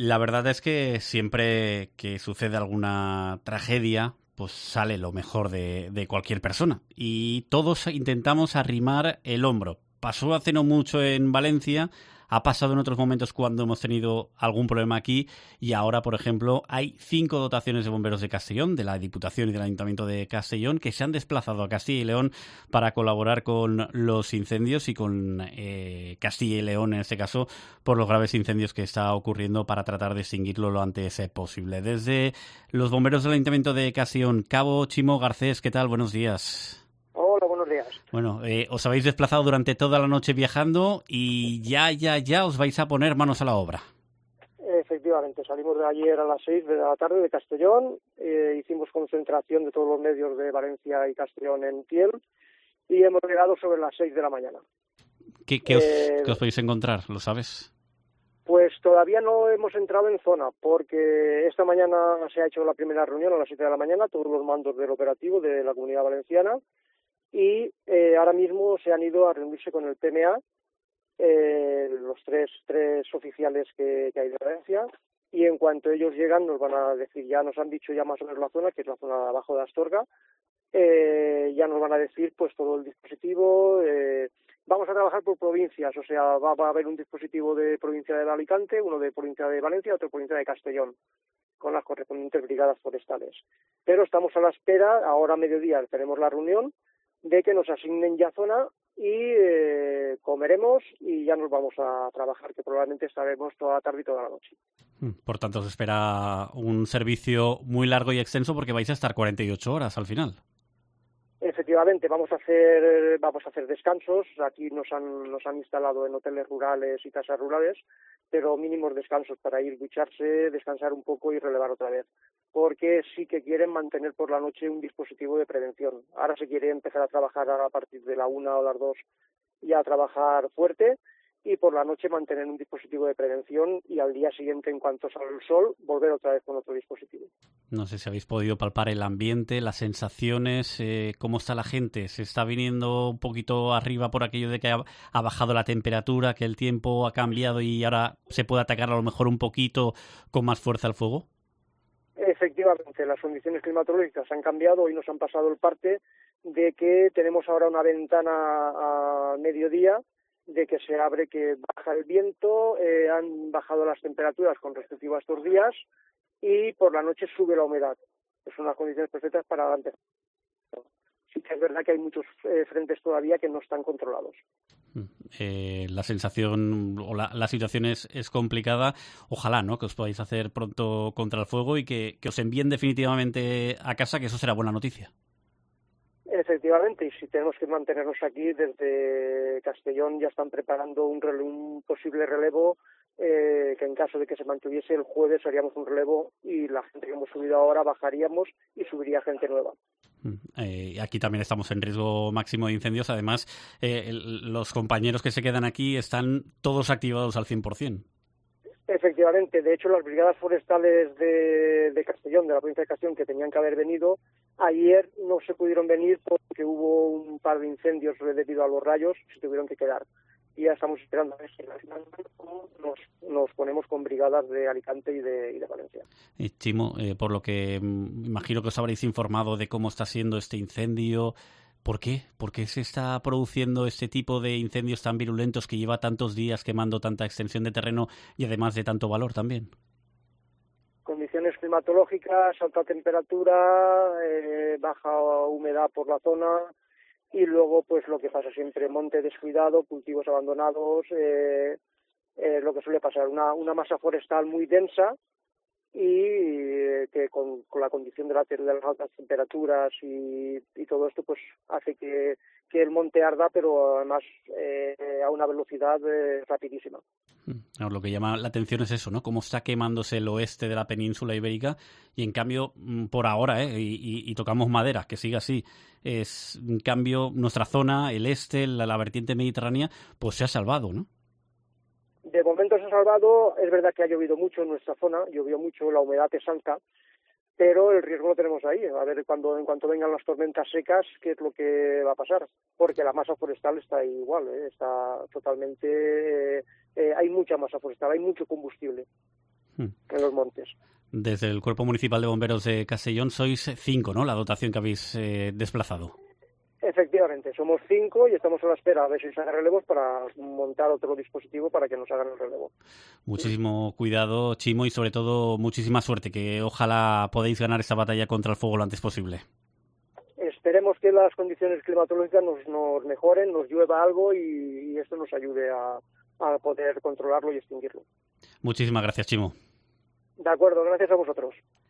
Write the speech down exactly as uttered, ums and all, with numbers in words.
La verdad es que siempre que sucede alguna tragedia, pues sale lo mejor de, de cualquier persona. Y todos intentamos arrimar el hombro. Pasó hace no mucho en Valencia, ha pasado en otros momentos cuando hemos tenido algún problema aquí, y ahora, por ejemplo, hay cinco dotaciones de bomberos de Castellón, de la Diputación y del Ayuntamiento de Castellón, que se han desplazado a Castilla y León para colaborar con los incendios y con eh, Castilla y León, en este caso, por los graves incendios que está ocurriendo, para tratar de extinguirlo lo antes posible. Desde los bomberos del Ayuntamiento de Castellón, Cabo Chimo Garcés, ¿qué tal? Buenos días. Hola, buenos días. Bueno, eh, os habéis desplazado durante toda la noche viajando y ya, ya, ya os vais a poner manos a la obra. Efectivamente, salimos de ayer a las seis de la tarde de Castellón, eh, hicimos concentración de todos los medios de Valencia y Castellón en Tiel y hemos llegado sobre las seis de la mañana. ¿Qué, qué, os, eh, ¿Qué os podéis encontrar? ¿Lo sabes? Pues todavía no hemos entrado en zona, porque esta mañana se ha hecho la primera reunión a las siete de la mañana, todos los mandos del operativo de la Comunidad Valenciana, y eh, ahora mismo se han ido a reunirse con el P M A, eh, los tres tres oficiales que, que hay de Valencia, y en cuanto ellos llegan nos van a decir, ya nos han dicho ya más o menos la zona, que es la zona de abajo de Astorga, eh, ya nos van a decir pues todo el dispositivo. eh, vamos a trabajar por provincias, o sea, va, va a haber un dispositivo de provincia de Alicante, uno de provincia de Valencia, otro de provincia de Castellón, con las correspondientes brigadas forestales. Pero estamos a la espera, ahora a mediodía tenemos la reunión, de que nos asignen ya zona y eh, comeremos y ya nos vamos a trabajar, que probablemente estaremos toda la tarde y toda la noche. Por tanto, os espera un servicio muy largo y extenso porque vais a estar cuarenta y ocho horas al final. Efectivamente, vamos a hacer vamos a hacer descansos. Aquí nos han nos han instalado en hoteles rurales y casas rurales, pero mínimos descansos para ir, ducharse, descansar un poco y relevar otra vez. Porque sí que quieren mantener por la noche un dispositivo de prevención. Ahora se quiere empezar a trabajar a partir de la una o las dos, ya a trabajar fuerte, y por la noche mantener un dispositivo de prevención y al día siguiente, en cuanto sale el sol, volver otra vez con otro dispositivo. No sé si habéis podido palpar el ambiente, las sensaciones, eh, cómo está la gente. ¿Se está viniendo un poquito arriba por aquello de que ha, ha bajado la temperatura, que el tiempo ha cambiado y ahora se puede atacar a lo mejor un poquito con más fuerza el fuego? Efectivamente, las condiciones climatológicas han cambiado. Hoy nos han pasado el parte de que tenemos ahora una ventana a mediodía, de que se abre, que baja el viento, eh, han bajado las temperaturas con respecto a estos días y por la noche sube la humedad. Son las condiciones perfectas para empezar. Sí que es verdad que hay muchos eh, frentes todavía que no están controlados. Eh, la sensación o la, la situación es, es complicada. Ojalá, ¿no?, que os podáis hacer pronto contra el fuego y que, que os envíen definitivamente a casa, que eso será buena noticia. Efectivamente, y si tenemos que mantenernos aquí, desde Castellón ya están preparando un, rele- un posible relevo, eh, que en caso de que se mantuviese el jueves haríamos un relevo y la gente que hemos subido ahora bajaríamos y subiría gente nueva. Eh, aquí también estamos en riesgo máximo de incendios. Además, eh, el, los compañeros que se quedan aquí están todos activados al cien por ciento. Efectivamente, de hecho las brigadas forestales de, de Castellón, de la provincia de Castellón, que tenían que haber venido, ayer no se pudieron venir porque hubo un par de incendios debido a los rayos, se tuvieron que quedar. Y ya estamos esperando a ver si nos, nos ponemos con brigadas de Alicante y de, y de Valencia. Eh, Chimo, eh, por lo que mm, imagino que os habréis informado de cómo está siendo este incendio. ¿Por qué? ¿Por qué se está produciendo este tipo de incendios tan virulentos que lleva tantos días quemando tanta extensión de terreno y además de tanto valor también? Condiciones climatológicas, alta temperatura, eh, baja humedad por la zona y luego pues lo que pasa siempre, monte descuidado, cultivos abandonados, eh, eh, lo que suele pasar, una, una masa forestal muy densa y eh, que con, con la condición de, la, de las altas temperaturas y, y todo esto pues hace que, que el monte arda, pero además eh, a una velocidad eh, rapidísima. No, lo que llama la atención es eso, ¿no? Cómo está quemándose el oeste de la península ibérica y en cambio, por ahora, ¿eh? y, y, y tocamos madera, que siga así, es en cambio nuestra zona, el este, la, la vertiente mediterránea, pues se ha salvado, ¿no? De momento se ha salvado. Es verdad que ha llovido mucho en nuestra zona, llovió mucho, la humedad es alta, pero el riesgo lo tenemos ahí. A ver cuando en cuanto vengan las tormentas secas, qué es lo que va a pasar, porque la masa forestal está igual, ¿eh? Está totalmente... Eh, eh, hay mucha masa forestal, hay mucho combustible. en los montes. Desde el Cuerpo Municipal de Bomberos de Castellón sois cinco, ¿no? La dotación que habéis eh, desplazado. Efectivamente, somos cinco y estamos a la espera a ver si se hagan relevos para montar otro dispositivo para que nos hagan el relevo. Muchísimo cuidado, Chimo, y sobre todo muchísima suerte, que ojalá podáis ganar esta batalla contra el fuego lo antes posible. Esperemos que las condiciones climatológicas nos, nos mejoren, nos llueva algo y, y esto nos ayude a, a poder controlarlo y extinguirlo. Muchísimas gracias, Chimo. De acuerdo, gracias a vosotros.